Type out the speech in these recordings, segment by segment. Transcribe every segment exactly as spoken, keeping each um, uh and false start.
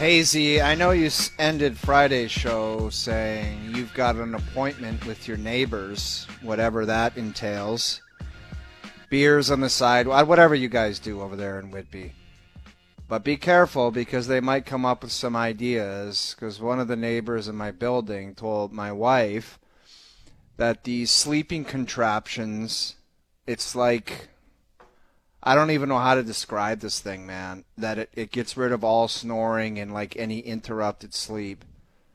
Hey Z, I know you s- ended Friday's show saying you've got an appointment with your neighbors, whatever that entails. Beers on the side, wh- whatever you guys do over there in Whitby. But be careful because they might come up with some ideas, because one of the neighbors in my building told my wife that these sleeping contraptions, it's like, I don't even know how to describe this thing, man, that it, it gets rid of all snoring and like any interrupted sleep.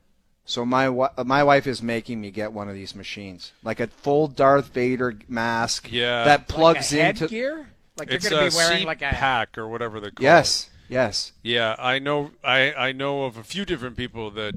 So my wi- my wife is making me get one of these machines, like a full Darth Vader mask Yeah. that plugs like a into. headgear? Like It's you're going a to be wearing like a pack or whatever they call Yes, it. yes. Yeah, I know. I I know of a few different people that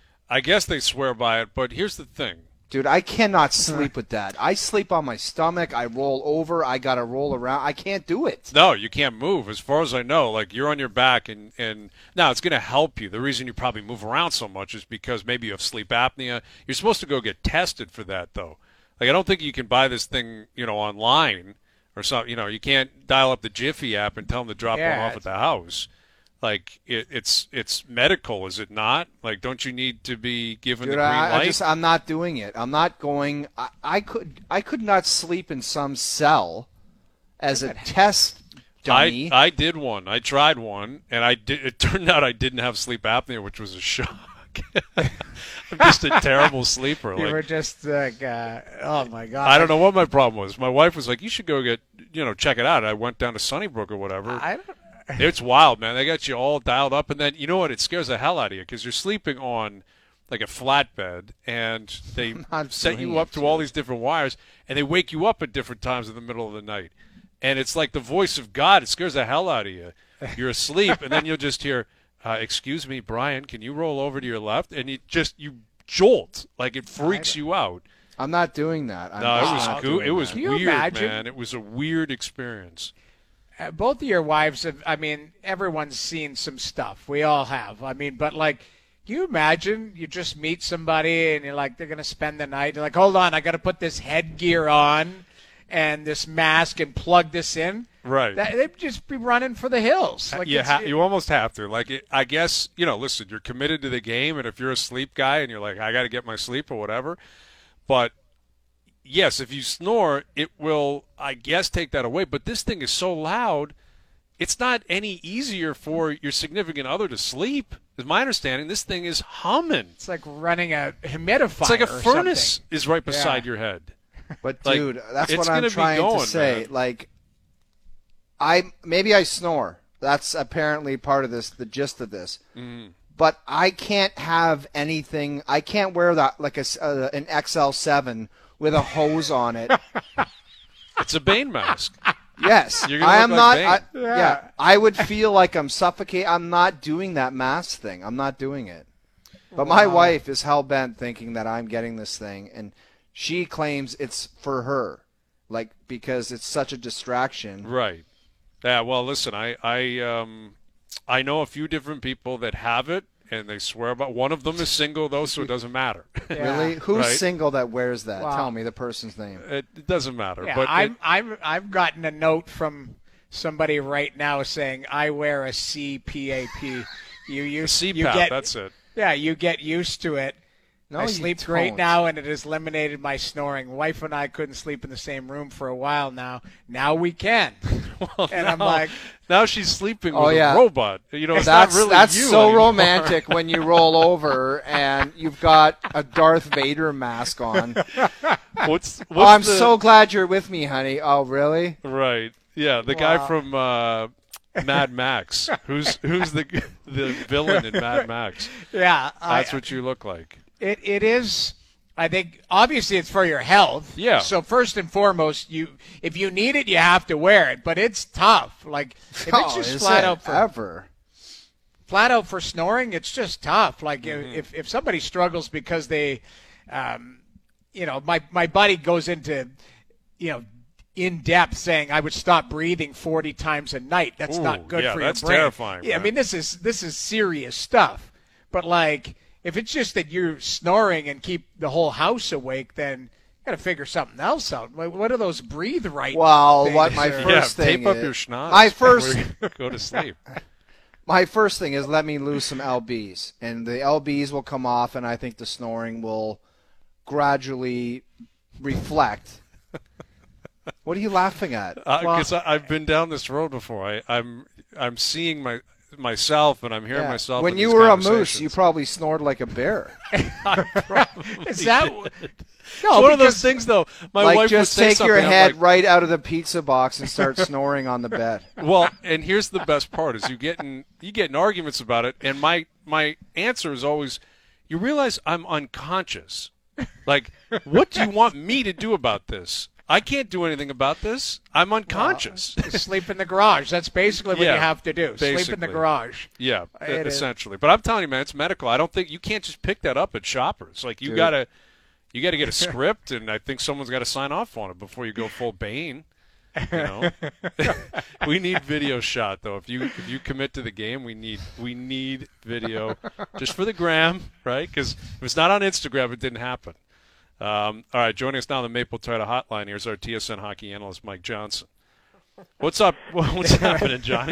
I guess they swear by it. But here's the thing. Dude, I cannot sleep with that. I sleep on my stomach. I roll over. I got to roll around. I can't do it. No, you can't move. As far as I know, like you're on your back, and and now it's going to help you. The reason you probably move around so much is because maybe you have sleep apnea. You're supposed to go get tested for that, though. Like I don't think you can buy this thing, you know, online or something. You know, you can't dial up the Jiffy app and tell them to drop Yeah, one off at the house. Like it, it's it's medical, is it not? Like, don't you need to be given Dude, the green I, light? I just I'm not doing it. I'm not going. I, I could I could not sleep in some cell as a test dummy. I I did one. I tried one, and I did. It turned out I didn't have sleep apnea, which was a shock. I'm just a terrible sleeper. You Like, were just like, uh, oh my god! I don't know what my problem was. My wife was like, "You should go get, you know, check it out." I went down to Sunnybrook or whatever. I don't. It's wild, man. They got you all dialed up, and then you know what? It scares the hell out of you because you're sleeping on like a flatbed, and they not set doing you up it, to all dude. these different wires, and they wake you up at different times in the middle of the night, and it's like the voice of God. It scares the hell out of you. You're asleep, and then you'll just hear, uh, "Excuse me, Brian, can you roll over to your left?" And you just you jolt, like it freaks you out. I'm not doing that. I'm No, it just was not goo- doing it was that. Can you weird, imagine? man. It was a weird experience. Uh, both of your wives have, I mean, everyone's seen some stuff. We all have. I mean, but like, can you imagine you just meet somebody and you're like, they're going to spend the night. You're like, hold on, I got to put this headgear on and this mask and plug this in. Right. That, they'd just be running for the hills. Like you, it's- ha- you almost have to. Like, it, I guess, you know, listen, you're committed to the game, and if you're a sleep guy and you're like, I got to get my sleep or whatever, but yes, if you snore, it will, I guess, take that away. But this thing is so loud, it's not any easier for your significant other to sleep. Is my understanding, this thing is humming. It's like running a humidifier. It's like a or furnace something. is right beside Yeah. your head. But Like, dude, that's it's what gonna I'm be trying going, to say. man. Like, I maybe I snore. That's apparently part of this, the gist of this. Mm. But I can't have anything. I can't wear that like a s- uh, an X L seven with a hose on it. It's a Bane mask. Yes, You're gonna I look am like not. Bane. I, yeah. Yeah. I would feel like I'm suffocating. I'm not doing that mask thing. I'm not doing it. But my Wow. wife is hell bent thinking that I'm getting this thing, and she claims it's for her, like because it's such a distraction. Right. Yeah, well, listen, I I um I know a few different people that have it, and they swear about. One of them is single though, so it doesn't matter. Yeah. Really? Who's Right. single that wears that? Wow. Tell me the person's name. it, it doesn't matter. Yeah, but I'm, it- I'm, I've gotten a note from somebody right now saying I wear a C P A P. You use C you PAP, get that's it. yeah, you get used to it. No, I you sleep great don't. now, and it has eliminated my snoring. Wife and I couldn't sleep in the same room for a while now. Now we can. Well, and now, I'm like, now she's sleeping Oh, with yeah. a robot. You know, it's That's not really that's you so anymore. romantic when you roll over and you've got a Darth Vader mask on. What's, what's Oh, I'm the- so glad you're with me, honey. Oh, really? right. Yeah, the guy Wow. from uh, Mad Max, who's who's the the villain in Mad Max. yeah, That's I, what you look like. it it is. I think obviously it's for your health. Yeah. So first and foremost, you if you need it, you have to wear it. But it's tough. Like if it's Oh, just is flat it out for ever. flat out for snoring, it's just tough. Like Mm-hmm. if if somebody struggles because they, um, you know, my my buddy goes into, you know, in depth saying I would stop breathing forty times a night. That's Ooh, not good yeah, for that's your brain. terrifying, Yeah, I man. mean this is this is serious stuff. But like if it's just that you're snoring and keep the whole house awake, then you got to figure something else out. Like, what are those breathe right? Well, things what my or- first yeah, thing tape up is- your schnoz. My first- before you go to sleep. my first thing is let me lose some L Bs, and the L Bs will come off, and I think the snoring will gradually reflect. What are you laughing at? Because uh, I've been down this road before. I, I'm I'm seeing my myself, and I'm hearing yeah. myself. When in you these were a moose, you probably snored like a bear. Is that? No, it's one of those things, though. My like wife just would say take your something, head like, right out of the pizza box and start snoring on the bed. Well, and here's the best part: is you get in you get in arguments about it, and my my answer is always, you realize I'm unconscious. Like, what do you want me to do about this? I can't do anything about this. I'm unconscious. Well, sleep in the garage. That's basically what yeah, you have to do. Basically. Sleep in the garage. Yeah, it essentially. Is. But I'm telling you, man, it's medical. I don't think you can't just pick that up at Shoppers. Like, you Dude. gotta you gotta get a script, and I think someone's got to sign off on it before you go full Bane. You know, we need video shot though. If you if you commit to the game, we need we need video just for the gram, right? Because if it's not on Instagram, it didn't happen. Um, all right, joining us now on the Maple Toyota Hotline, here's our T S N hockey analyst, Mike Johnson. What's up? What's happening, Johnny?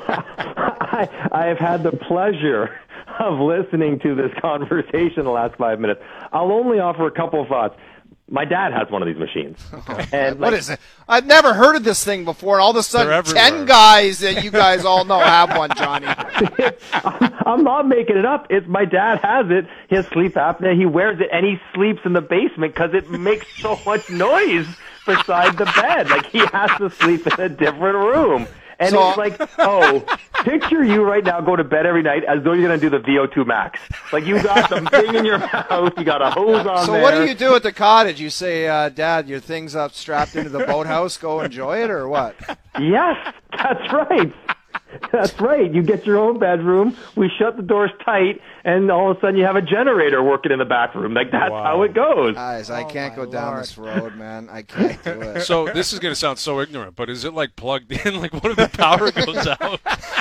I, I have had the pleasure of listening to this conversation the last five minutes. I'll only offer a couple of thoughts. My dad has one of these machines. And what like, is it? I've never heard of this thing before, and all of a sudden, ten guys that you guys all know have one, Johnny. I'm, I'm not making it up. It's my dad has it. He has sleep apnea. He wears it, and he sleeps in the basement because it makes so much noise beside the bed. Like, he has to sleep in a different room. And so, it's like, oh, picture you right now go to bed every night as though you're going to do the V O two max. Like, you got the thing in your mouth, you got a hose on so there. So what do you do at the cottage? You say, uh, Dad, your thing's up strapped into the boathouse, go enjoy it, or what? Yes, that's right. That's right. You get your own bedroom, we shut the doors tight, and all of a sudden you have a generator working in the back room. Like, that's wow. how it goes. Guys, I oh can't go Lord. down this road, man. I can't do it. So this is going to sound so ignorant, but is it like plugged in? Like, what if the power goes out?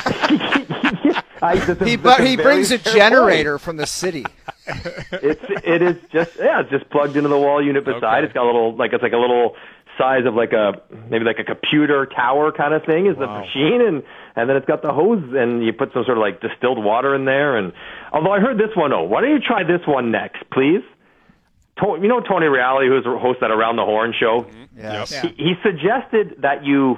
I, this is, he this he brings a generator point. From the city. It's it is just yeah, it's just plugged into the wall unit beside. Okay. It's got a little like it's like a little size of like a maybe like a computer tower kind of thing is wow. the machine, and and then it's got the hose, and you put some sort of like distilled water in there. And although I heard this one, oh, why don't you try this one next, please? To, you know Tony Reale, who's the host that Around the Horn show. Mm-hmm. Yes. Yeah. He, he suggested that you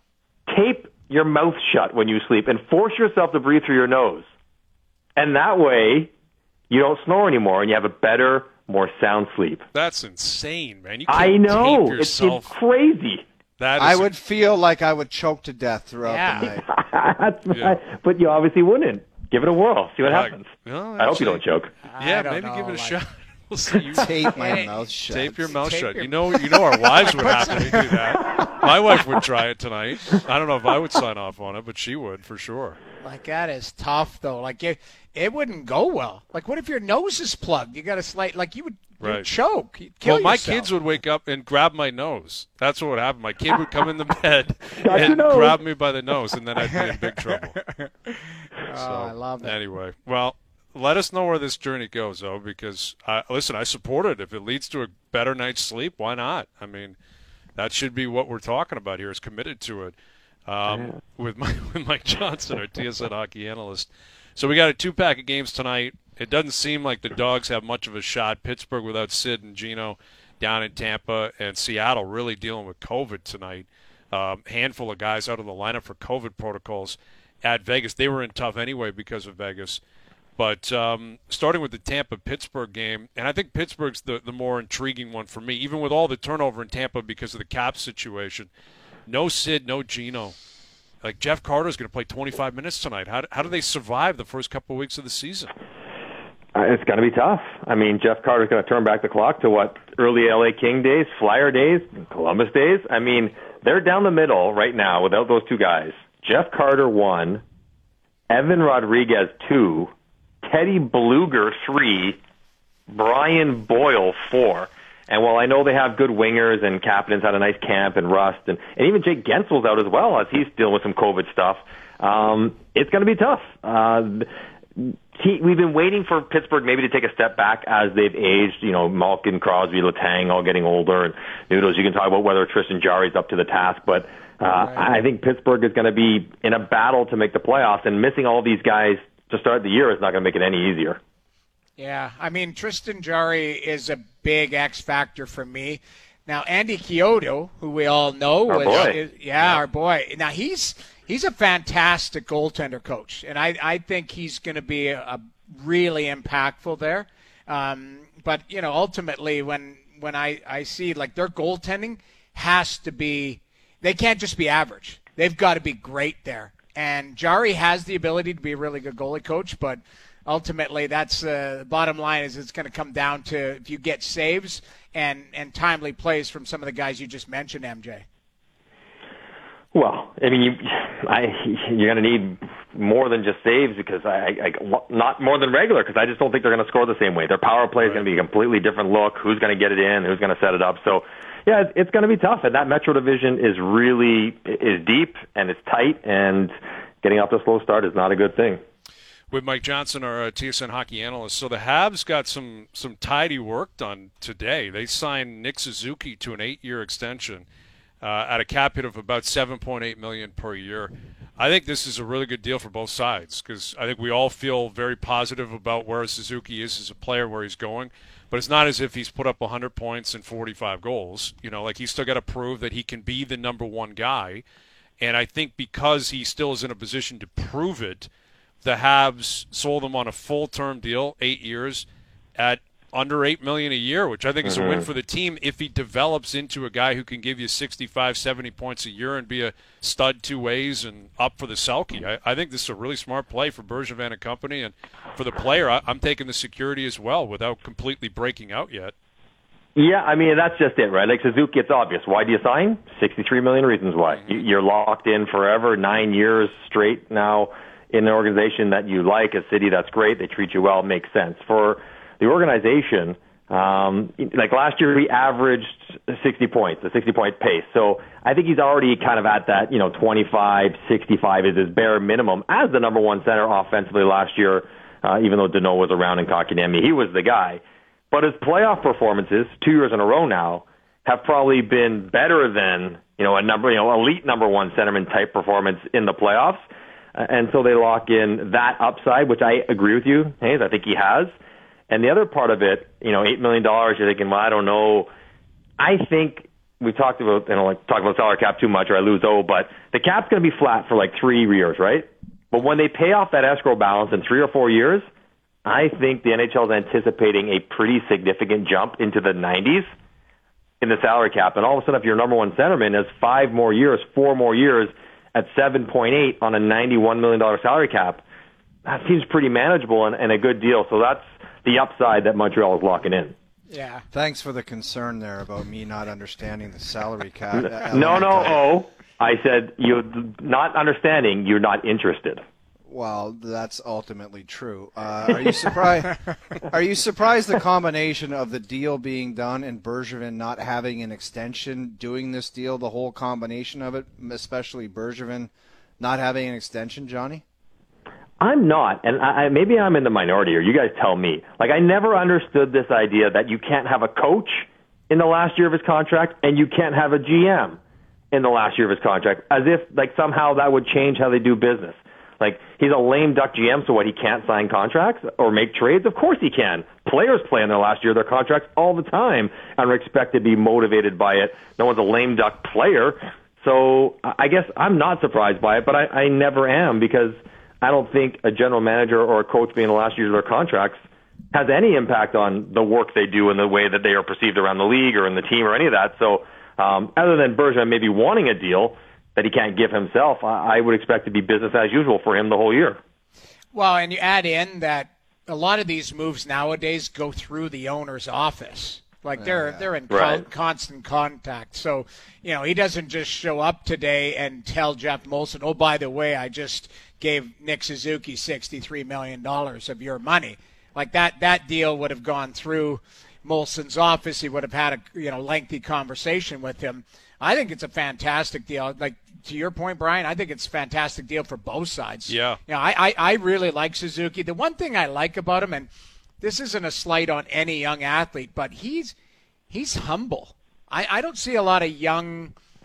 tape your mouth shut when you sleep and force yourself to breathe through your nose, and that way you don't snore anymore, and you have a better, more sound sleep. That's insane, man. You can't I know. tape It's, yourself. it's crazy. That is I would feel like I would choke to death throughout Yeah. the night. That's Yeah. right. But you obviously wouldn't. Give it a whirl. See what Like, happens. well, I hope you actually- don't choke. Yeah, I don't maybe know, give it a like- shot. We'll see. You Tape my Hey, mouth shut. tape your mouth Tape shut. your- You know, you know, our wives would happily do that. My wife would try it tonight. I don't know if I would sign off on it, but she would for sure. Like, that is tough, though. Like, it, it wouldn't go well. Like, what if your nose is plugged? You got to slight, like, you would you'd Right. choke. You'd kill Well, my yourself. kids would wake up and grab my nose. That's what would happen. My kid would come in the bed Got your and nose. grab me by the nose, and then I'd be in big trouble. Oh, So, I love it. Anyway, well, let us know where this journey goes, though, because, I, listen, I support it. If it leads to a better night's sleep, why not? I mean, that should be what we're talking about here, is committed to it. Um, with, my, with Mike Johnson, our T S N hockey analyst. So we got a two-pack of games tonight. It doesn't seem like the Dogs have much of a shot. Pittsburgh without Sid and Gino down in Tampa, and Seattle really dealing with COVID tonight. Um, handful of guys out of the lineup for COVID protocols at Vegas. They were in tough anyway because of Vegas. But um, starting with the Tampa-Pittsburgh game, and I think Pittsburgh's the, the more intriguing one for me, even with all the turnover in Tampa because of the cap situation. No Sid, no Gino. Like, Jeff Carter's going to play twenty-five minutes tonight. How, how do they survive the first couple of weeks of the season? Uh, it's going to be tough. I mean, Jeff Carter's going to turn back the clock to what, early L A King days, Flyer days, Columbus days. I mean, they're down the middle right now without those two guys. Jeff Carter, one. Evan Rodriguez, two. Teddy Bluger, three. Brian Boyle, four. And while I know they have good wingers and Kapanen's had a nice camp and Rust, and, and even Jake Gensel's out as well as he's dealing with some COVID stuff, um, it's going to be tough. Uh, he, we've been waiting for Pittsburgh maybe to take a step back as they've aged. You know, Malkin, Crosby, Letang all getting older, and Noodles, you can talk about whether Tristan Jarry's up to the task, but Uh, right. I think Pittsburgh is going to be in a battle to make the playoffs, and missing all these guys to start the year is not going to make it any easier. Yeah, I mean, Tristan Jarry is a big X factor for me. Now, Andy Chiodo, who we all know, our was, boy. Is, yeah, yeah, our boy. Now, he's he's a fantastic goaltender coach, and I, I think he's going to be a, a really impactful there. Um, but, you know, ultimately, when when I, I see, like, their goaltending has to be – they can't just be average. They've got to be great there. And Jarry has the ability to be a really good goalie coach, but ultimately that's uh, the bottom line is it's going to come down to if you get saves and, and timely plays from some of the guys you just mentioned, M J. Well, I mean, you, I, you're going to need more than just saves because I, I not more than regular because I just don't think they're going to score the same way. Their power play is going to be a completely different look. Who's going to get it in? Who's going to set it up? So, yeah, it's going to be tough. And that Metro division is really is deep and it's tight, and getting off to a slow start is not a good thing. With Mike Johnson, our uh, T S N hockey analyst. So the Habs got some some tidy work done today. They signed Nick Suzuki to an eight-year extension uh, at a cap hit of about seven point eight million dollars per year. I think this is a really good deal for both sides because I think we all feel very positive about where Suzuki is as a player, where he's going. But it's not as if he's put up one hundred points and forty-five goals. You know, like he's still got to prove that he can be the number one guy. And I think because he still is in a position to prove it, the Habs sold him on a full-term deal, eight years, at under eight million dollars a year, which I think is mm-hmm. a win for the team if he develops into a guy who can give you sixty-five, seventy points a year and be a stud two ways and up for the Selke. I, I think this is a really smart play for Bergevin and company, and for the player, I, I'm taking the security as well without completely breaking out yet. Yeah, I mean, that's just it, right? Like Suzuki, it's obvious. Why do you sign? sixty-three million reasons why. Mm-hmm. You're locked in forever, nine years straight now in an organization that you like, a city that's great, they treat you well, it makes sense. For the organization, um, like last year he averaged sixty points, a sixty-point pace. So I think he's already kind of at that, you know, twenty-five, sixty-five is his bare minimum as the number one center offensively last year, uh, even though Deneau was around in Kotkaniemi. He was the guy. But his playoff performances, two years in a row now, have probably been better than, you know, a number, you know, elite number one centerman type performance in the playoffs. And so they lock in that upside, which I agree with you, Hayes. I think he has. And the other part of it, you know, eight million dollars, you're thinking, well, I don't know. I think we talked about, you know, like talk about salary cap too much or I lose O, but the cap's going to be flat for like three years, right? But when they pay off that escrow balance in three or four years, I think the N H L is anticipating a pretty significant jump into the nineties in the salary cap. And all of a sudden, if your number one centerman has five more years, four more years at seven point eight on a ninety-one million dollars salary cap, that seems pretty manageable and, and a good deal. So that's the upside that Montreal is locking in. Yeah. Thanks for the concern there about me not understanding the salary cap. no, no, oh. I said you're not understanding, you're not interested. Well, that's ultimately true. Uh, are you surprised? Are you surprised the combination of the deal being done and Bergevin not having an extension doing this deal, the whole combination of it, especially Bergevin not having an extension, Johnny? I'm not, and I, maybe I'm in the minority, or you guys tell me. Like, I never understood this idea that you can't have a coach in the last year of his contract and you can't have a G M in the last year of his contract, as if like somehow that would change how they do business. Like, he's a lame duck G M, so what, he can't sign contracts or make trades? Of course he can. Players play in their last year of their contracts all the time and are expected to be motivated by it. No one's a lame duck player. So I guess I'm not surprised by it, but I, I never am, because I don't think a general manager or a coach being in the last year of their contracts has any impact on the work they do and the way that they are perceived around the league or in the team or any of that. So um, other than Bergevin maybe wanting a deal that he can't give himself, I would expect to be business as usual for him the whole year. Well, and you add in that a lot of these moves nowadays go through the owner's office. Like they're yeah. they're in right. con- constant contact. So, you know, he doesn't just show up today and tell Jeff Molson, oh, by the way, I just gave Nick Suzuki sixty-three million dollars of your money. Like that that deal would have gone through Molson's office. He would have had a you know lengthy conversation with him. I think it's a fantastic deal. Like, to your point, Brian, I think it's a fantastic deal for both sides. Yeah. You know, I, I, I really like Suzuki. The one thing I like about him, and this isn't a slight on any young athlete, but he's he's humble. I, I don't see a lot of young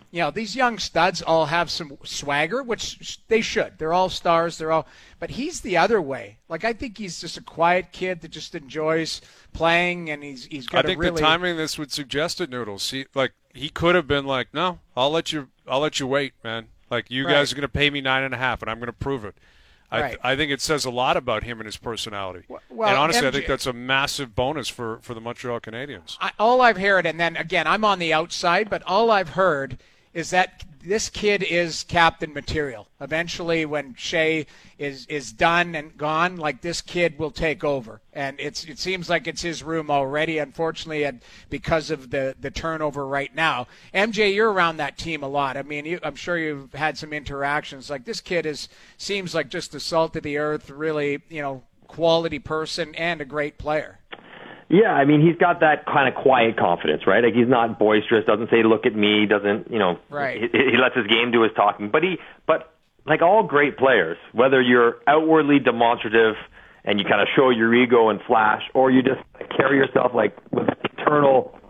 You know, these young studs all have some swagger, which they should. They're all stars. They're all, but he's the other way. Like, I think he's just a quiet kid that just enjoys playing, and he's he's got I think a really. the timing of this would suggest it, Noodles. He, like, he could have been like, no, I'll let you, I'll let you wait, man. Like, you Right. guys are going to pay me nine and a half, and I'm going to prove it. I, Right. I think it says a lot about him and his personality. Well, and honestly, M J I think that's a massive bonus for, for the Montreal Canadiens. I, all I've heard, and then again, I'm on the outside, but all I've heard is that this kid is captain material. Eventually, when Shea is is done and gone, like, this kid will take over, and it's it seems like it's his room already. Unfortunately, and because of the the turnover right now, M J, you're around that team a lot. I mean, you, I'm sure you've had some interactions. Like, this kid is seems like just the salt of the earth, really, you know, quality person and a great player. Yeah, I mean, he's got that kind of quiet confidence, right? Like, he's not boisterous, doesn't say, look at me, doesn't, you know, Right. he, he lets his game do his talking. But he, but like all great players, whether you're outwardly demonstrative and you kind of show your ego and flash, or you just carry yourself like with internal,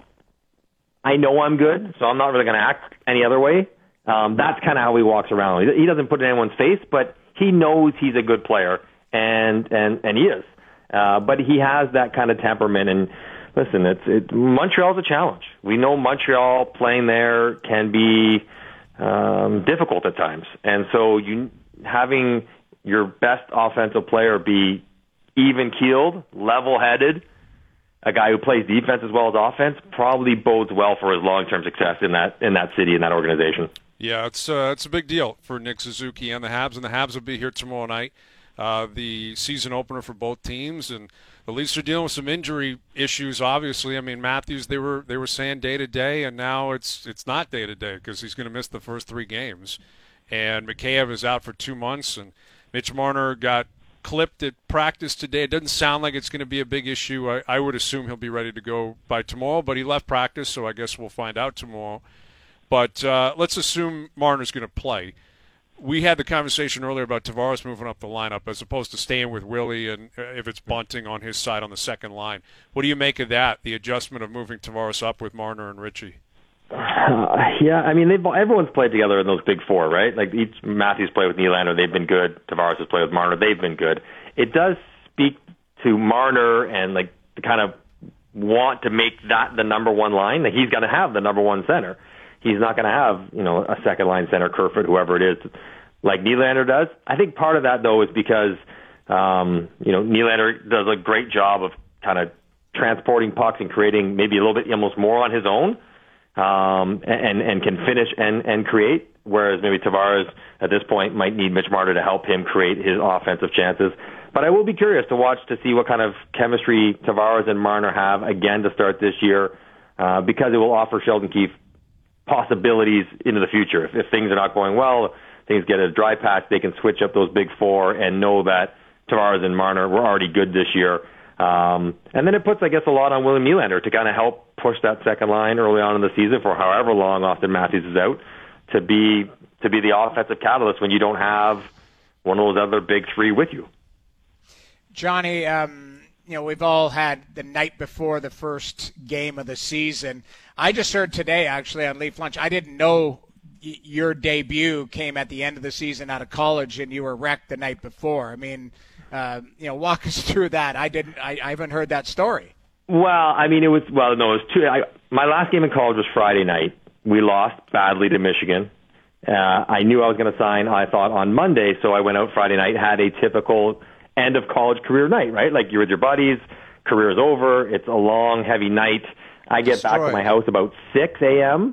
I know I'm good, so I'm not really going to act any other way. Um, that's kind of how he walks around. He doesn't put it in anyone's face, but he knows he's a good player, and, and, and he is. Uh, but he has that kind of temperament, and listen, it's it, Montreal's a challenge. We know Montreal playing there can be um, difficult at times, and so you having your best offensive player be even-keeled, level-headed, a guy who plays defense as well as offense, probably bodes well for his long-term success in that in that city, in that organization. Yeah, it's uh, it's a big deal for Nick Suzuki and the Habs, and the Habs will be here tomorrow night. Uh, the season opener for both teams, and the Leafs are dealing with some injury issues. Obviously, I mean, Matthews, they were they were saying day to day, and now it's it's not day to day because he's going to miss the first three games. And Mikheyev is out for two months, and Mitch Marner got clipped at practice today. It doesn't sound like it's going to be a big issue. I, I would assume he'll be ready to go by tomorrow, but he left practice, so I guess we'll find out tomorrow. But uh, let's assume Marner's going to play. We had the conversation earlier about Tavares moving up the lineup as opposed to staying with Willie, and if it's bunting on his side on the second line. What do you make of that, the adjustment of moving Tavares up with Marner and Ritchie? Uh, yeah, I mean, they've everyone's played together in those big four, right? Like, each Matthews played with Nylander, they've been good. Tavares has played with Marner, they've been good. It does speak to Marner and, like, the kind of want to make that the number one line. Like, he's going to have the number one center. He's not going to have, you know, a second-line center, Kerfoot, whoever it is, like Nylander does. I think part of that, though, is because, um, you know, Nylander does a great job of kind of transporting pucks and creating maybe a little bit almost more on his own, um, and, and can finish and, and create, whereas maybe Tavares at this point might need Mitch Marner to help him create his offensive chances. But I will be curious to watch to see what kind of chemistry Tavares and Marner have again to start this year, uh, because it will offer Sheldon Keefe possibilities into the future. If, if things are not going well, things get a dry patch, they can switch up those big four and know that Tavares and Marner were already good this year. Um, and then it puts, I guess, a lot on William Nylander to kind of help push that second line early on in the season for however long Austin Matthews is out to be to be the offensive catalyst when you don't have one of those other big three with you. Johnny, um, you know, we've all had the night before the first game of the season. I just heard today, actually, on Leaf Lunch, I didn't know y- your debut came at the end of the season out of college and you were wrecked the night before. I mean, uh, you know, walk us through that. I didn't, I, I haven't heard that story. Well, I mean, it was, well, no, it was two, I, my last game in college was Friday night. We lost badly to Michigan. Uh, I knew I was going to sign, I thought, on Monday, so I went out Friday night, had a typical end of college career night, right? Like, you're with your buddies, career's over, it's a long, heavy night. I get Destroyed. back to my house about six a.m.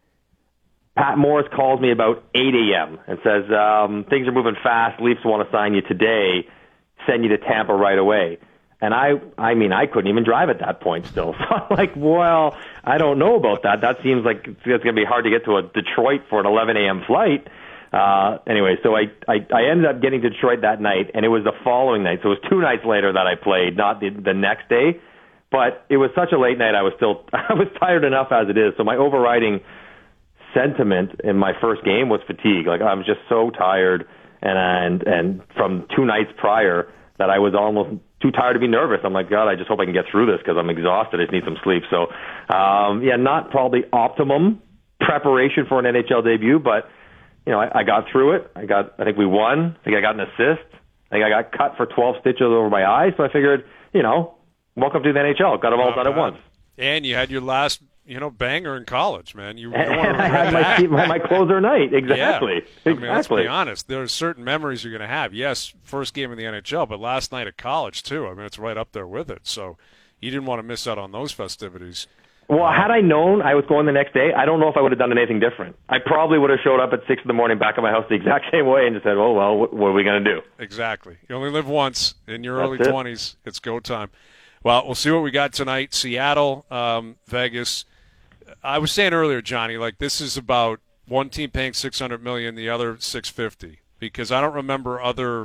Pat Morris calls me about eight a.m. and says, um, things are moving fast, Leafs want to sign you today, send you to Tampa right away. And I, I mean, I couldn't even drive at that point still. So I'm like, well, I don't know about that. That seems like it's going to be hard to get to a Detroit for an eleven a.m. flight. Uh, anyway, so I, I, I ended up getting to Detroit that night, and it was the following night. So it was two nights later that I played, not the, the next day. But it was such a late night, I was still, I was tired enough as it is. So my overriding sentiment in my first game was fatigue. Like, I was just so tired, and, and, and from two nights prior that I was almost too tired to be nervous. I'm like, God, I just hope I can get through this because I'm exhausted. I just need some sleep. So, um, yeah, not probably optimum preparation for an N H L debut, but you know, I, I got through it. I got, I think we won. I think I got an assist. I think I got cut for twelve stitches over my eyes. So I figured, you know, welcome to the N H L. Got them all Not done bad. at once. And you had your last, you know, banger in college, man. You, you And don't want to I had regret that. my, my, my closer night. Exactly. Yeah. I mean, let's exactly. be honest. There are certain memories you're going to have. Yes, first game in the N H L, but last night at college, too. I mean, it's right up there with it. So you didn't want to miss out on those festivities. Well, had I known I was going the next day, I don't know if I would have done anything different. I probably would have showed up at six in the morning back at my house the exact same way and just said, oh, well, what, what are we going to do? Exactly. You only live once in your That's early it. twenties. It's go time. Well, we'll see what we got tonight. Seattle, um, Vegas. I was saying earlier, Johnny, like this is about one team paying six hundred million dollars, the other six hundred fifty million dollars, because I don't remember other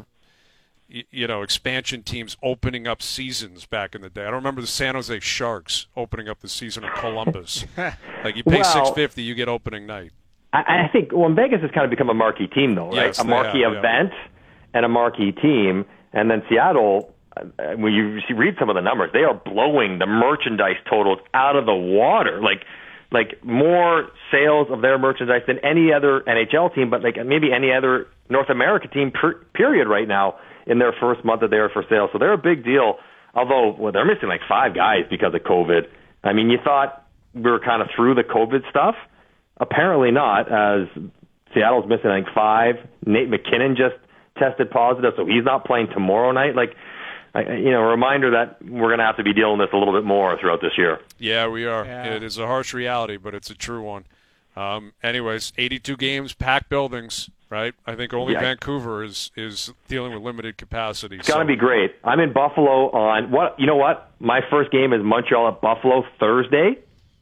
you know, expansion teams opening up seasons back in the day. I don't remember the San Jose Sharks opening up the season of Columbus. Like you pay Well, six hundred fifty, you get opening night. I, I think, well, Vegas has kind of become a marquee team, though, right? Yes, a they marquee have, yeah. event and a marquee team. And then Seattle, uh, when you see- read some of the numbers, they are blowing the merchandise totals out of the water. Like, like more sales of their merchandise than any other N H L team, but like maybe any other North America team, per, period, right now in their first month that they are for sale. So they're a big deal, although well, they're missing like five guys because of COVID. I mean, you thought we were kind of through the COVID stuff. Apparently not, as Seattle's missing like five. Nate McKinnon just tested positive, so he's not playing tomorrow night. Like, I, you know, a reminder that we're going to have to be dealing with this a little bit more throughout this year. Yeah, we are. Yeah. It is a harsh reality, but it's a true one. Um, anyways, eighty-two games, packed buildings, right? I think only Yeah. Vancouver is, is dealing with limited capacity. It's going to be great. I'm in Buffalo on what? You know what? My first game is Montreal at Buffalo Thursday.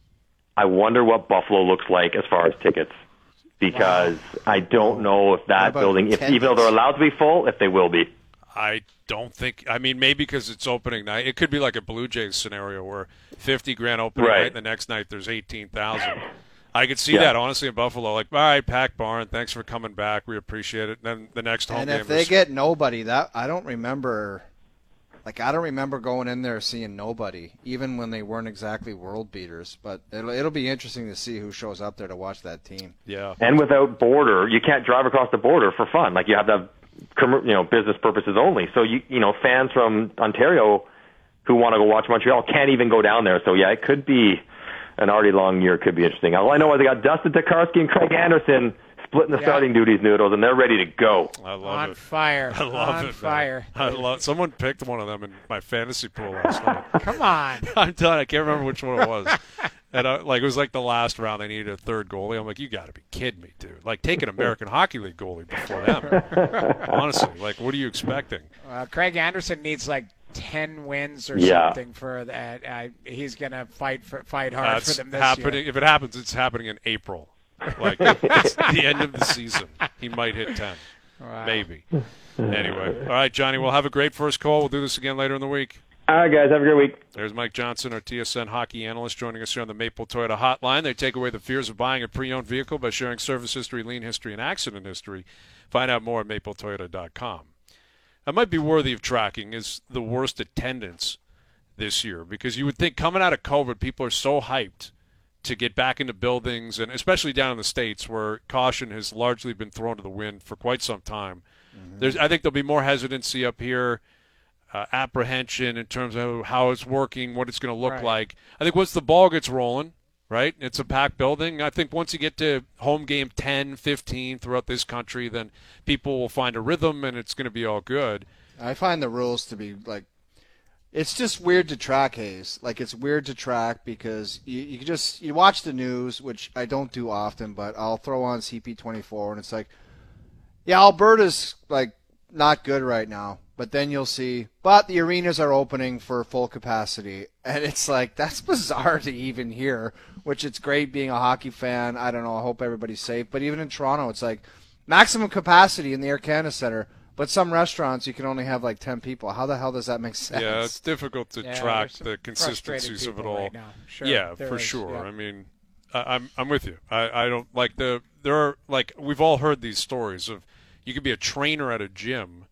I wonder what Buffalo looks like as far as tickets, because I don't know if What that about building, if even though they're allowed to be full, if they will be. I don't think. I mean, maybe because it's opening night. It could be like a Blue Jays scenario where fifty grand opening Right. night, and the next night there's eighteen thousand. I could see Yeah. that honestly in Buffalo. Like, all right, packed barn. Thanks for coming back. We appreciate it. And then the next home And game if they is get nobody, that I don't remember. Like I don't remember going in there seeing nobody, even when they weren't exactly world beaters. But it'll it'll be interesting to see who shows up there to watch that team. yeah. And without border, you can't drive across the border for fun. Like you have to have, commer- you know, business purposes only. So you you know, fans from Ontario who want to go watch Montreal can't even go down there. So yeah, it could be an already long year. It could be interesting. All I know is they got Dustin Tokarski and Craig Anderson splitting the Yeah. starting duties, Noodles, and they're ready to go. I love On it. fire. I love On it. man. fire. I love. Someone picked one of them in my fantasy pool last night. Come on. I'm done. I can't remember which one it was. And I, like it was like the last round. They needed a third goalie. I'm like, you got to be kidding me, dude. Like take an American Hockey League goalie before them. Honestly, like what are you expecting? Uh, Craig Anderson needs like ten wins or Yeah. something for that. Uh, he's gonna fight for fight hard That's for them this happening. year. If it happens, it's happening in April. Like it's the end of the season. He might hit ten, Wow. maybe. Anyway, all right, Johnny. We'll have a great first call. We'll do this again later in the week. All right, guys, have a great week. There's Mike Johnson, our T S N hockey analyst, joining us here on the Maple Toyota Hotline. They take away the fears of buying a pre-owned vehicle by sharing service history, lien history, and accident history. Find out more at maple toyota dot com. That might be worthy of tracking is the worst attendance this year, because you would think coming out of COVID, people are so hyped to get back into buildings, and especially down in the States where caution has largely been thrown to the wind for quite some time. Mm-hmm. There's, I think there'll be more hesitancy up here. Uh, apprehension in terms of how it's working, what it's going to look Right. like. I think once the ball gets rolling, right, it's a packed building. I think once you get to home game ten, fifteen throughout this country, then people will find a rhythm and it's going to be all good. I find the rules to be like, it's just weird to track, Hayes. Like it's weird to track because you, you just you watch the news, which I don't do often, but I'll throw on C P twenty-four and it's like, yeah, Alberta's like not good right now. But then you'll see, but the arenas are opening for full capacity. And it's like, that's bizarre to even hear, which it's great being a hockey fan. I don't know. I hope everybody's safe. But even in Toronto, it's like maximum capacity in the Air Canada Centre. But some restaurants, you can only have like ten people. How the hell does that make sense? Yeah, it's difficult to Yeah, track there's some the consistencies frustrated of it people all. right now. Sure, yeah, there for is, sure. yeah. I mean, I, I'm I'm with you. I, I don't like the there are like we've all heard these stories of you could be a trainer at a gym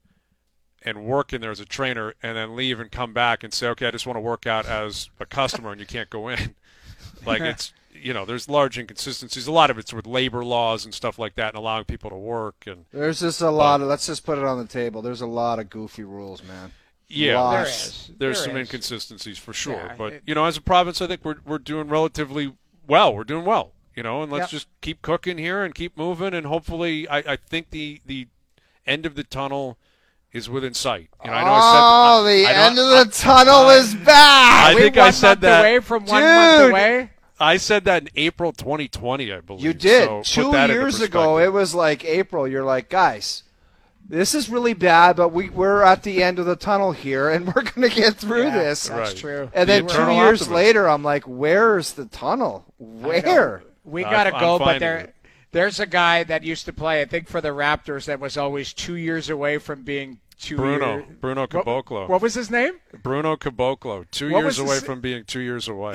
and work in there as a trainer and then leave and come back and say, okay, I just want to work out as a customer, and you can't go in. Like it's you know, there's large inconsistencies. A lot of it's with labor laws and stuff like that, and allowing people to work. And there's just a lot of. Let's just put it on the table. There's a lot of goofy rules, man. Yeah, Lots. There is. there's There some is. inconsistencies for sure. Yeah, but it- you know, as a province, I think we're we're doing relatively well. We're doing well. You know, and let's Yep. just keep cooking here and keep moving, and hopefully, I, I think the the end of the tunnel is within sight. You know, I know oh, I said the I know- end of the tunnel is back. I we think one I said month that- away from one Dude. month away. I said that in April twenty twenty, I believe. You did. So put Two that into years ago, perspective. it was like April. You're like, guys, this is really bad, but we, we're at the end of the tunnel here, and we're going to get through Yeah, this. That's Right. true. And The then two eternal years optimist. later, I'm like, where's the tunnel? Where? We I- got to I'm go, but finding there, it. there's a guy that used to play, I think, for the Raptors that was always two years away from being two Bruno. years. Bruno What- Caboclo. What, was his name? Bruno Caboclo, two What years was away his- from being two years away.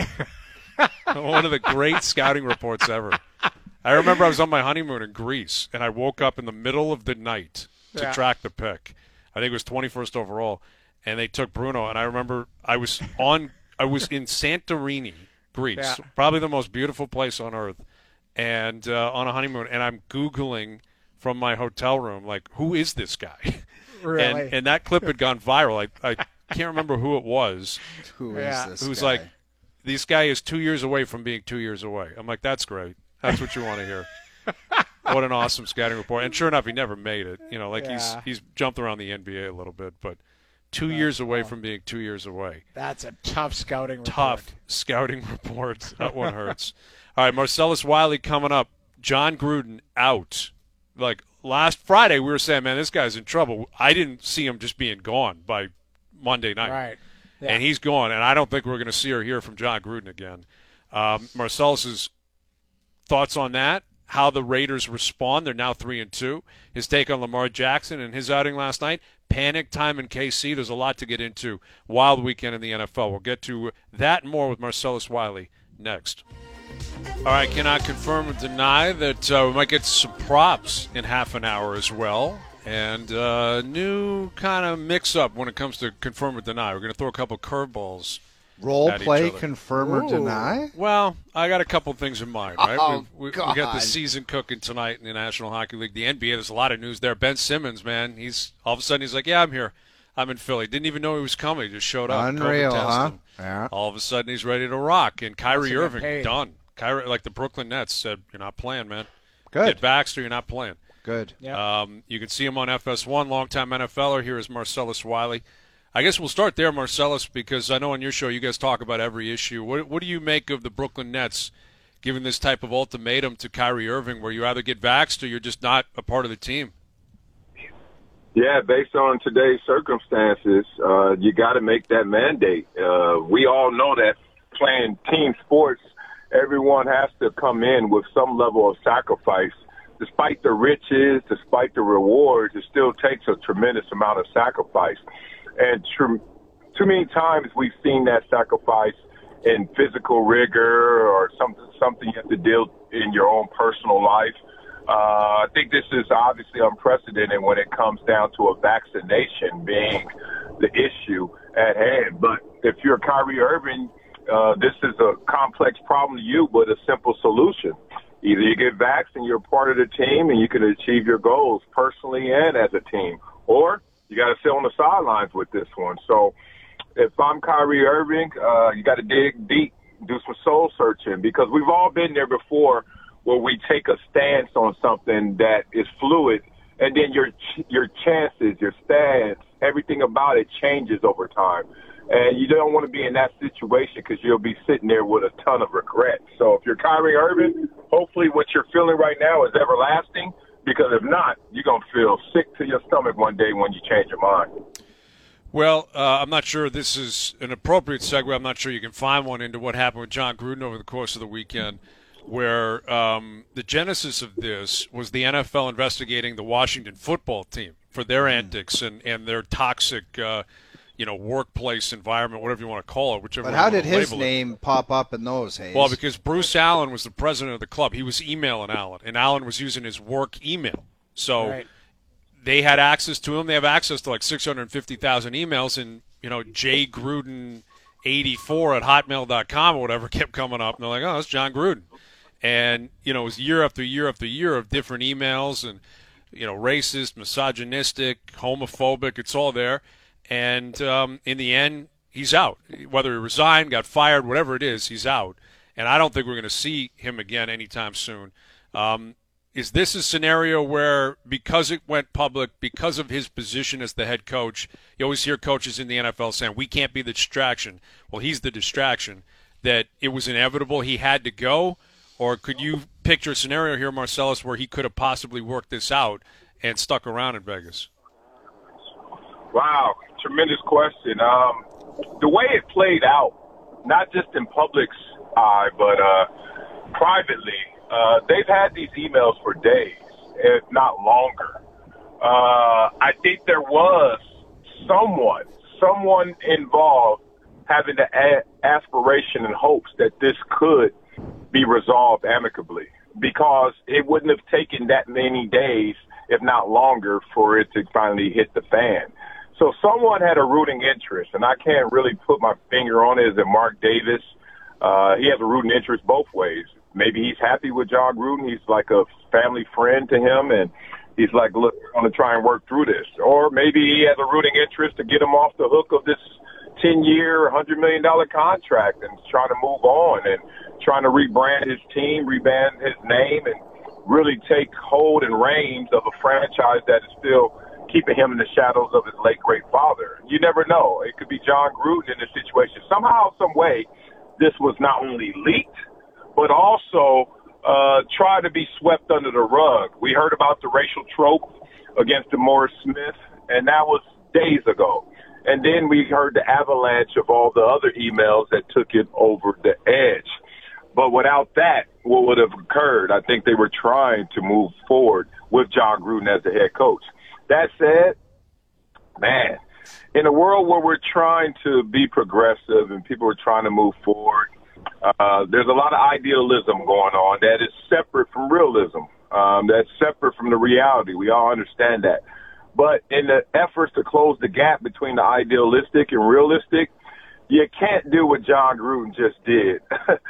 One of the great scouting reports ever. I remember I was on my honeymoon in Greece, and I woke up in the middle of the night to Yeah. track the pick. I think it was twenty-first overall, and they took Bruno. And I remember I was on, I was in Santorini, Greece, Yeah. probably the most beautiful place on earth, and uh, on a honeymoon. And I'm Googling from my hotel room, like, who is this guy? Really? And and that clip had gone viral. I I can't remember who it was. Who is Yeah. this Who's guy? like, this guy is two years away from being two years away. I'm like, that's great. That's what you want to hear. What an awesome scouting report. And sure enough, he never made it. You know, like Yeah. he's he's jumped around the N B A a little bit, but two years away from being two years away. That's a tough scouting report. Tough scouting report. That one hurts. All right, Marcellus Wiley coming up. John Gruden out. Like last Friday, we were saying, man, this guy's in trouble. I didn't see him just being gone by Monday night. Right. Yeah. And he's gone, and I don't think we're going to see or hear from John Gruden again. Um, Marcellus's thoughts on that, how the Raiders respond. They're now three and two. His take on Lamar Jackson and his outing last night. Panic time in K C. There's a lot to get into. Wild weekend in the N F L. We'll get to that and more with Marcellus Wiley next. All right, cannot confirm or deny that uh, we might get some props in half an hour as well. And uh, new kind of mix-up when it comes to confirm or deny. We're going to throw a couple curveballs. Role at each play, other. confirm or Ooh. deny? Well, I got a couple things in mind, right? Oh, we, we, we got the God. season cooking tonight in the National Hockey League. The N B A, there's a lot of news there. Ben Simmons, man, he's all of a sudden he's like, yeah, I'm here. I'm in Philly. Didn't even know he was coming. He just showed up. Unreal, COVID huh? tested. Yeah. All of a sudden he's ready to rock. And Kyrie Must have been Irving, paid. done. Kyrie, like the Brooklyn Nets said, you're not playing, man. Good. Get Baxter, you're not playing. Good. Yeah. Um, you can see him on F S one, longtime NFLer. Here is Marcellus Wiley. I guess we'll start there, Marcellus, because I know on your show you guys talk about every issue. What, what do you make of the Brooklyn Nets giving this type of ultimatum to Kyrie Irving where you either get vaxxed or you're just not a part of the team? Yeah, based on today's circumstances, uh, you got to make that mandate. Uh, we all know that playing team sports, everyone has to come in with some level of sacrifice. Despite the riches, despite the rewards, it still takes a tremendous amount of sacrifice. And tr- too many times we've seen that sacrifice in physical rigor or something, something you have to deal in your own personal life. Uh, I think this is obviously unprecedented when it comes down to a vaccination being the issue at hand. But if you're Kyrie Irving, uh, this is a complex problem to you, but a simple solution. Either you get vaxxed and you're part of the team and you can achieve your goals personally and as a team, or you got to sit on the sidelines with this one. So if I'm Kyrie Irving, uh, you got to dig deep, do some soul searching, because we've all been there before where we take a stance on something that is fluid, and then your your chances, your stance, everything about it changes over time. And you don't want to be in that situation because you'll be sitting there with a ton of regret. So if you're Kyrie Irving, hopefully what you're feeling right now is everlasting, because if not, you're going to feel sick to your stomach one day when you change your mind. Well, uh, I'm not sure this is an appropriate segue. I'm not sure you can find one into what happened with John Gruden over the course of the weekend, where um, the genesis of this was the N F L investigating the Washington football team for their antics and, and their toxic, uh, you know, workplace environment, whatever you want to call it, whichever. But you how wanna did his label it. name pop up in those, Hayes? Well, because Bruce Allen was the president of the club. He was emailing Allen, and Allen was using his work email. So Right. they had access to him. They have access to like six hundred fifty thousand emails, and, you know, Jay Gruden eighty-four at hotmail dot com or whatever kept coming up. And they're like, oh, it's John Gruden. And, you know, it was year after year after year of different emails and, you know, racist, misogynistic, homophobic. It's all there. And um, in the end, he's out. Whether he resigned, got fired, whatever it is, he's out. And I don't think we're going to see him again anytime soon. Um, is this a scenario where, because it went public, because of his position as the head coach, you always hear coaches in the N F L saying, we can't be the distraction. Well, he's the distraction, that it was inevitable he had to go? Or could you picture a scenario here, Marcellus, where he could have possibly worked this out and stuck around in Vegas? Wow, tremendous question. Um, the way it played out, not just in public's eye, but uh, privately, uh, they've had these emails for days, if not longer. Uh, I think there was someone, someone involved having the a- aspiration and hopes that this could be resolved amicably, because it wouldn't have taken that many days, if not longer, for it to finally hit the fan. So someone had a rooting interest, and I can't really put my finger on it. Is it Mark Davis? Uh, he has a rooting interest both ways. Maybe he's happy with John Gruden. He's like a family friend to him, and he's like, look, we're going to try and work through this. Or maybe he has a rooting interest to get him off the hook of this ten-year, one hundred million dollars contract and trying to move on and trying to rebrand his team, rebrand his name, and really take hold and reins of a franchise that is still keeping him in the shadows of his late, great father. You never know. It could be John Gruden in this situation. Somehow, some way, this was not only leaked, but also uh, tried to be swept under the rug. We heard about the racial trope against DeMaurice Smith, and that was days ago. And then we heard the avalanche of all the other emails that took it over the edge. But without that, what would have occurred? I think they were trying to move forward with John Gruden as the head coach. That said, man, in a world where we're trying to be progressive and people are trying to move forward, uh, there's a lot of idealism going on that is separate from realism. Um, that's separate from the reality. We all understand that. But in the efforts to close the gap between the idealistic and realistic, you can't do what John Gruden just did.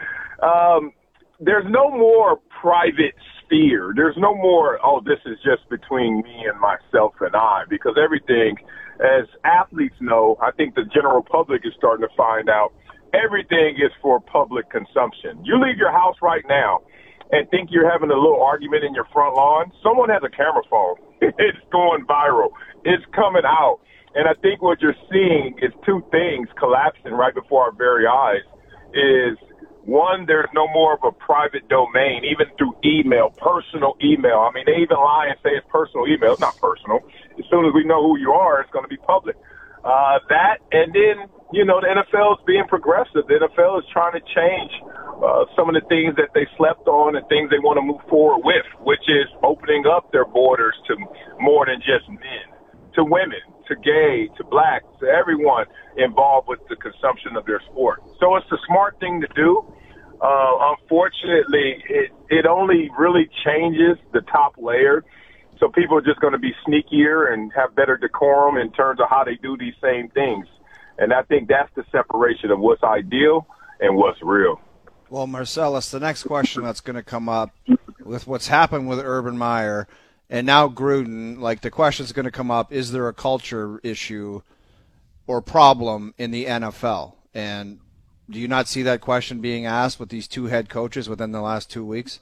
um, there's no more private sphere. There's no more, oh, this is just between me and myself and I, because everything, as athletes know, I think the general public is starting to find out, everything is for public consumption. You leave your house right now and think you're having a little argument in your front lawn, someone has a camera phone. It's going viral. It's coming out. And I think what you're seeing is two things collapsing right before our very eyes. Is, one, there's no more of a private domain, even through email, personal email. I mean, they even lie and say it's personal email. It's not personal. As soon as we know who you are, it's going to be public. Uh, that, and then, you know, the N F L is being progressive. The N F L is trying to change uh, some of the things that they slept on and things they want to move forward with, which is opening up their borders to more than just men, to women, to gay, to black, to everyone involved with the consumption of their sport. So it's a smart thing to do. Uh, unfortunately, it, it only really changes the top layer. So people are just going to be sneakier and have better decorum in terms of how they do these same things. And I think that's the separation of what's ideal and what's real. Well, Marcellus, the next question that's going to come up with what's happened with Urban Meyer and now Gruden, like the question is going to come up, is there a culture issue or problem in the N F L? And do you not see that question being asked with these two head coaches within the last two weeks?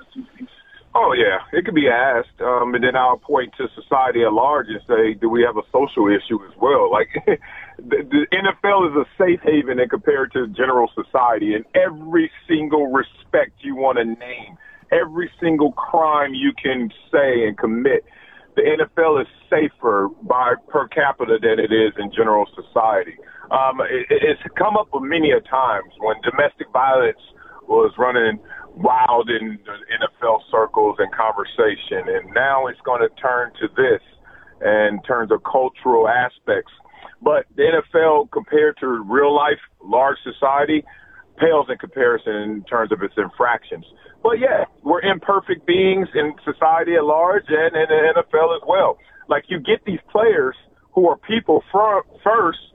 Oh, yeah, it could be asked. Um, and then I'll point to society at large and say, do we have a social issue as well? Like, the, the N F L is a safe haven in compared to general society in every single respect you want to name, every single crime you can say and commit. The N F L is safer by per capita than it is in general society. Um, it, it's come up many a times when domestic violence was running wild in the N F L circles and conversation, and now it's going to turn to this in terms of cultural aspects. But the N F L, compared to real life, large society, pales in comparison in terms of its infractions. But yeah, we're imperfect beings in society at large and in the N F L as well. Like, you get these players who are people from, first,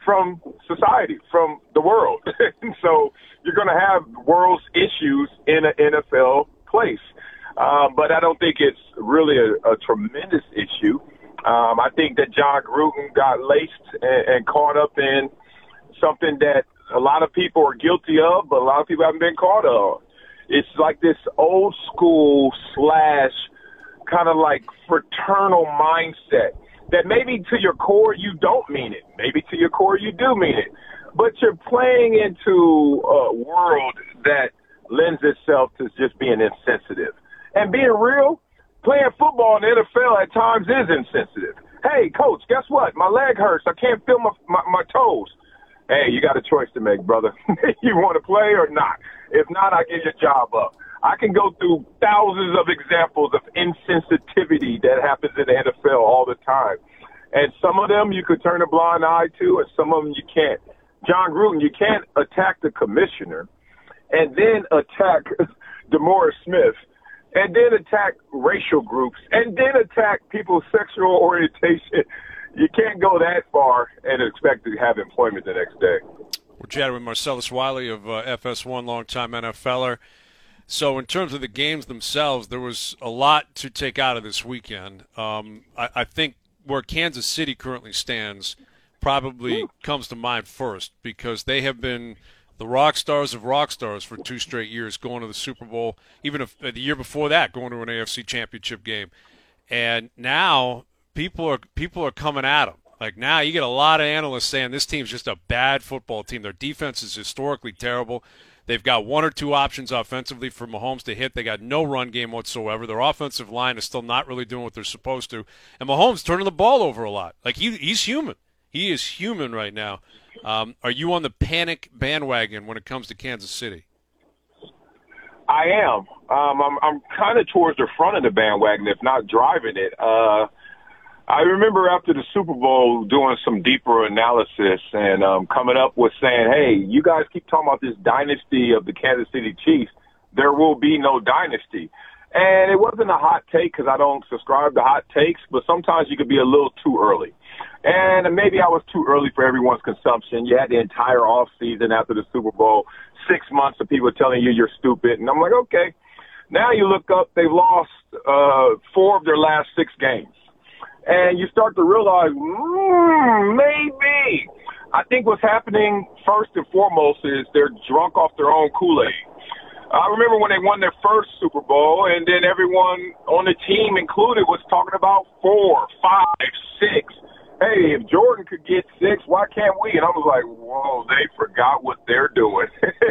from society, from the world. And so you're going to have world's issues in an N F L place. Um, but I don't think it's really a, a tremendous issue. Um, I think that Jon Gruden got laced and, and caught up in something that a lot of people are guilty of, but a lot of people haven't been caught of. It's like this old school slash kind of like fraternal mindset that maybe to your core you don't mean it. Maybe to your core you do mean it. But you're playing into a world that lends itself to just being insensitive. And being real, playing football in the N F L at times is insensitive. Hey, coach, guess what? My leg hurts. I can't feel my, my, my toes. Hey, you got a choice to make, brother. You want to play or not? If not, I give your job up. I can go through thousands of examples of insensitivity that happens in the N F L all the time. And some of them you could turn a blind eye to, and some of them you can't. Jon Gruden, you can't attack the commissioner and then attack DeMaurice Smith and then attack racial groups and then attack people's sexual orientation. You can't go that far and expect to have employment the next day. We're chatting with Marcellus Wiley of uh, F S one, longtime N F L er. So in terms of the games themselves, there was a lot to take out of this weekend. Um, I, I think where Kansas City currently stands probably comes to mind first because they have been the rock stars of rock stars for two straight years, going to the Super Bowl, even if, the year before that, going to an A F C championship game. And now people are people are coming at them. Like now you get a lot of analysts saying this team's just a bad football team. Their defense is historically terrible. They've got one or two options offensively for Mahomes to hit. They got no run game whatsoever. Their offensive line is still not really doing what they're supposed to. And Mahomes turning the ball over a lot. Like he, he's human. He is human right now. Um, are you on the panic bandwagon when it comes to Kansas City? I am. Um, I'm, I'm kind of towards the front of the bandwagon, if not driving it. Uh, I remember after the Super Bowl doing some deeper analysis and um, coming up with saying, hey, you guys keep talking about this dynasty of the Kansas City Chiefs. There will be no dynasty. And it wasn't a hot take because I don't subscribe to hot takes, but sometimes you could be a little too early. And maybe I was too early for everyone's consumption. You had the entire off season after the Super Bowl, six months of people telling you you're stupid. And I'm like, okay. Now you look up, they've lost uh, four of their last six games. And you start to realize, mm, maybe. I think what's happening first and foremost is they're drunk off their own Kool-Aid. I remember when they won their first Super Bowl, and then everyone on the team included was talking about four, five, six. Hey, if Jordan could get six, why can't we? And I was like, whoa, they forgot what they're doing.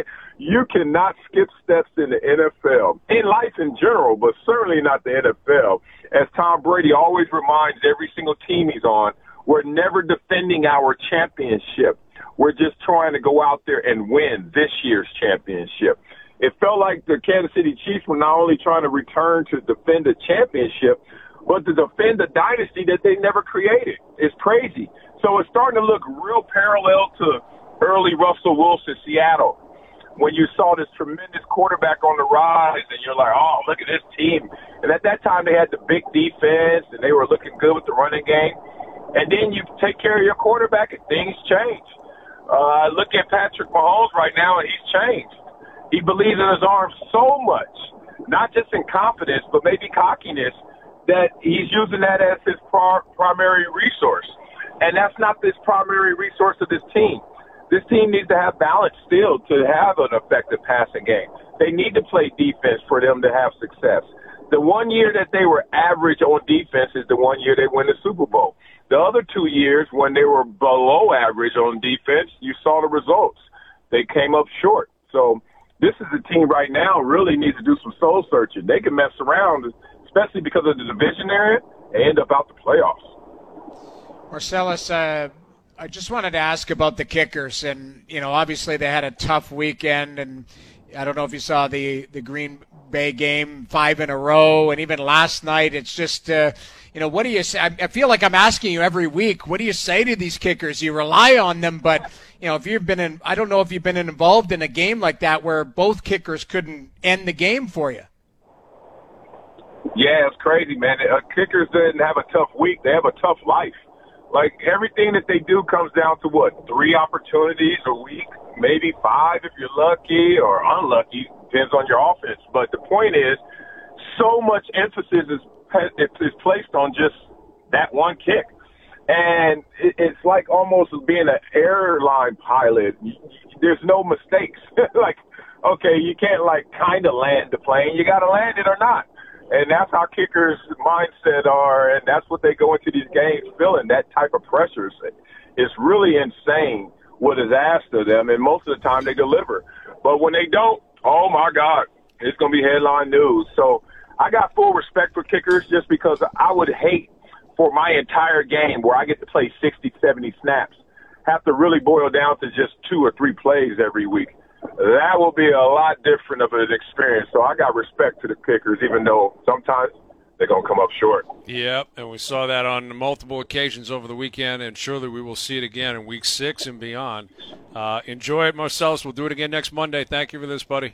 You cannot skip steps in the N F L, in life in general, but certainly not the N F L. As Tom Brady always reminds every single team he's on, we're never defending our championship. We're just trying to go out there and win this year's championship. It felt like the Kansas City Chiefs were not only trying to return to defend a championship, but to defend a dynasty that they never created. It's crazy. So it's starting to look real parallel to early Russell Wilson, Seattle, when you saw this tremendous quarterback on the rise and you're like, oh, look at this team. And at that time they had the big defense and they were looking good with the running game. And then you take care of your quarterback and things change. Uh, look at Patrick Mahomes right now and he's changed. He believes in his arm so much, not just in confidence, but maybe cockiness, that he's using that as his par- primary resource. And that's not this primary resource of this team. This team needs to have balance still to have an effective passing game. They need to play defense for them to have success. The one year that they were average on defense is the one year they win the Super Bowl. The other two years when they were below average on defense, you saw the results. They came up short. So this is a team right now really needs to do some soul searching. They can mess around, especially because of the division they're in, and end up out the playoffs. Marcellus, uh, I just wanted to ask about the kickers. And, you know, obviously they had a tough weekend. And I don't know if you saw the, the Green Bay game, five in a row. And even last night, it's just, uh, you know, what do you say? I feel like I'm asking you every week, what do you say to these kickers? You rely on them, but, you know, if you've been in, I don't know if you've been involved in a game like that where both kickers couldn't end the game for you. Yeah, it's crazy, man. Uh, kickers didn't have a tough week. They have a tough life. Like, everything that they do comes down to what? Three opportunities a week, maybe five if you're lucky or unlucky. Depends on your offense. But the point is, so much emphasis is is placed on just that one kick. And it's like almost being an airline pilot. There's no mistakes. Like, okay, you can't, like, kind of land the plane. You got to land it or not. And that's how kickers' mindset are, and that's what they go into these games feeling, that type of pressure. It's really insane what is asked of them, and most of the time they deliver. But when they don't, oh, my God, it's going to be headline news. So I got full respect for kickers just because I would hate for my entire game where I get to play sixty, seventy snaps, have to really boil down to just two or three plays every week. That will be a lot different of an experience. So I got respect to the kickers, even though sometimes they're going to come up short. Yep, and we saw that on multiple occasions over the weekend, and surely we will see it again in week six and beyond. Uh, enjoy it, Marcellus. We'll do it again next Monday. Thank you for this, buddy.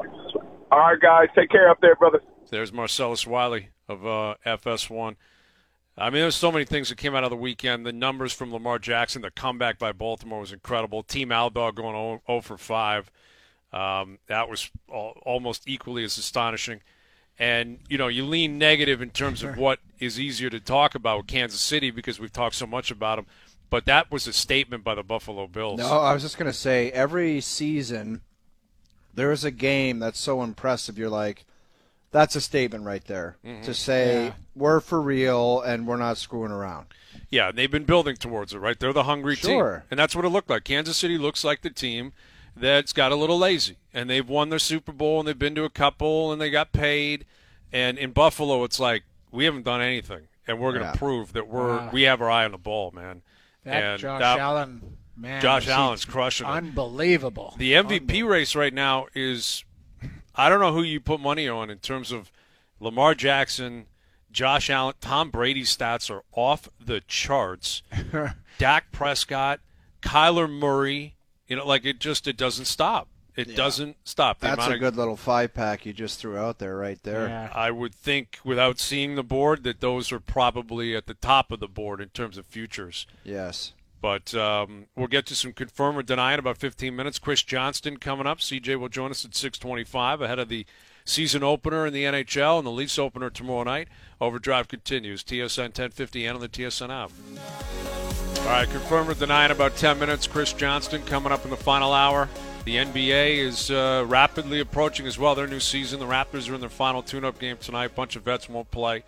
All right, guys. Take care up there, brother. There's Marcellus Wiley of uh, F S one. I mean, there's so many things that came out of the weekend. The numbers from Lamar Jackson, the comeback by Baltimore was incredible. Team Aldog going oh for five. Um, that was all, almost equally as astonishing. And, you know, you lean negative in terms of what is easier to talk about with Kansas City because we've talked so much about them. But that was a statement by the Buffalo Bills. No, I was just going to say, every season there is a game that's so impressive. You're like, that's a statement right there mm-hmm. to say yeah. we're for real and we're not screwing around. Yeah, they've been building towards it, right? They're the hungry sure. team. And that's what it looked like. Kansas City looks like the team that's got a little lazy. And they've won their Super Bowl and they've been to a couple and they got paid. And in Buffalo, it's like, we haven't done anything. And we're going to yeah. prove that we're wow. we have our eye on the ball, man. That and Josh that, Allen, man. Josh Allen's crushing it. Unbelievable. The M V P race right now is, I don't know who you put money on in terms of Lamar Jackson, Josh Allen. Tom Brady's stats are off the charts. Dak Prescott, Kyler Murray. You know, like it just, it doesn't stop. It yeah. doesn't stop. The That's a of, good little five-pack you just threw out there right there. Yeah. I would think, without seeing the board, that those are probably at the top of the board in terms of futures. Yes. But um, we'll get to some confirm or deny in about fifteen minutes. Chris Johnston coming up. C J will join us at six twenty-five ahead of the season opener in the N H L and the Leafs opener tomorrow night. Overdrive continues. T S N ten fifty and on the T S N app. All right, confirm or deny in about ten minutes. Chris Johnston coming up in the final hour. The N B A is uh, rapidly approaching as well their new season. The Raptors are in their final tune-up game tonight. A bunch of vets won't play.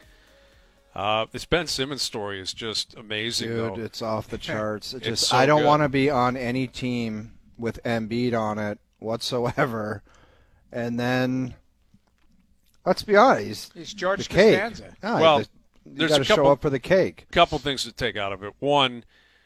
Uh, this Ben Simmons story is just amazing, Dude, though. it's off the charts. It just so I don't want to be on any team with Embiid on it whatsoever. And then, let's be honest, he's, he's George the cake. Costanza. No, well, the, you there's got a to couple, show up for the cake. couple things to take out of it. One,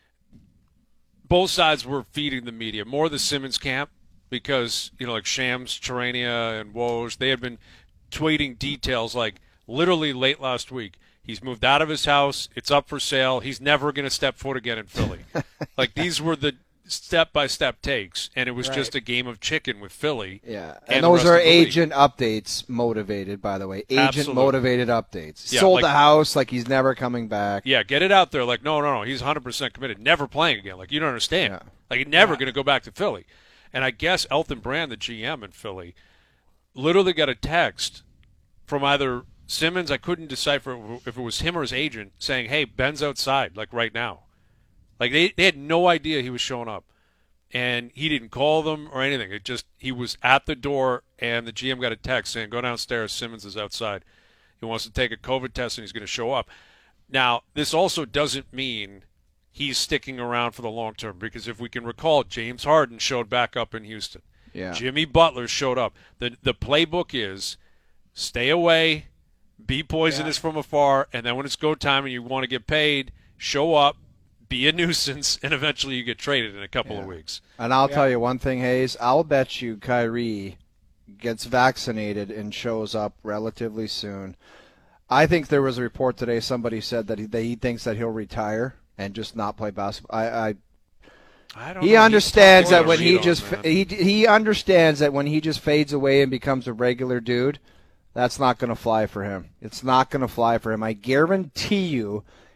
both sides were feeding the media, more the Simmons camp, because, you know, like Shams, Charania, and Woj, they had been tweeting details like literally late last week. He's moved out of his house. It's up for sale. He's never going to step foot again in Philly. Like, these were the step-by-step takes, and it was right. just a game of chicken with Philly. Yeah, and, and those the are the agent updates motivated, by the way. Agent-motivated updates. Yeah, Sold like, the house like he's never coming back. Yeah, get it out there. Like, no, no, no, he's one hundred percent committed. Never playing again. Like, you don't understand. Yeah. Like, he's never yeah. going to go back to Philly. And I guess Elton Brand, the G M in Philly, literally got a text from either Simmons, I couldn't decipher if it was him or his agent, saying, hey, Ben's outside, like right now. Like they, they had no idea he was showing up. And he didn't call them or anything. It just, he was at the door, and the G M got a text saying, go downstairs, Simmons is outside. He wants to take a COVID test, and he's going to show up. Now, this also doesn't mean he's sticking around for the long term, because if we can recall, James Harden showed back up in Houston. Yeah. Jimmy Butler showed up. The the playbook is stay away, be poisonous yeah. from afar, and then when it's go time and you want to get paid, show up, be a nuisance, and eventually you get traded in a couple yeah. of weeks. And I'll yeah. tell you one thing, Hayes. I'll bet you Kyrie gets vaccinated and shows up relatively soon. I think there was a report today, somebody said that he, that he thinks that he'll retire and just not play basketball. I, I, I don't he know. understands that when he on, just man. he he understands that when he just fades away and becomes a regular dude, that's not going to fly for him. It's not going to fly for him. I guarantee you,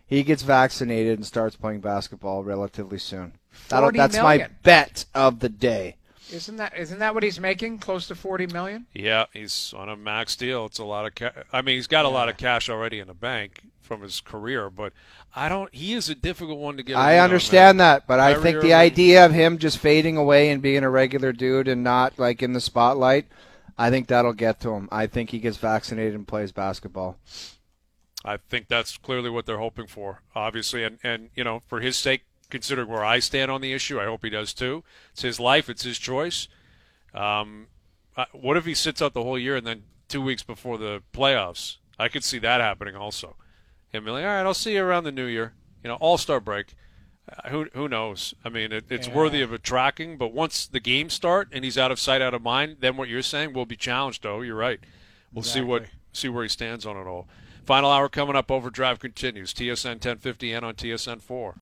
he gets vaccinated and starts playing basketball relatively soon. That'll, forty that's million. my bet of the day. Isn't that isn't that what he's making? Close to forty million? Yeah, he's on a max deal. It's a lot of ca- I mean, he's got a lot of cash already in the bank from his career, but I don't he is a difficult one to get. I understand that, but I Very think the early. idea of him just fading away and being a regular dude and not like in the spotlight, I think that'll get to him. I think he gets vaccinated and plays basketball. I think that's clearly what they're hoping for, obviously, and and you know, for his sake, considering where I stand on the issue, I hope he does too. It's his life, it's his choice. Um, uh, what if he sits out the whole year and then two weeks before the playoffs? I could see that happening also. Him being like, all right, I'll see you around the new year. You know, All-Star break. Uh, who who knows? I mean, it, it's Yeah. worthy of a tracking, but once the games start and he's out of sight, out of mind, then what you're saying will be challenged, though. You're right. We'll see what see where he stands on it all. Final hour coming up. Overdrive continues. T S N ten fifty and on T S N four.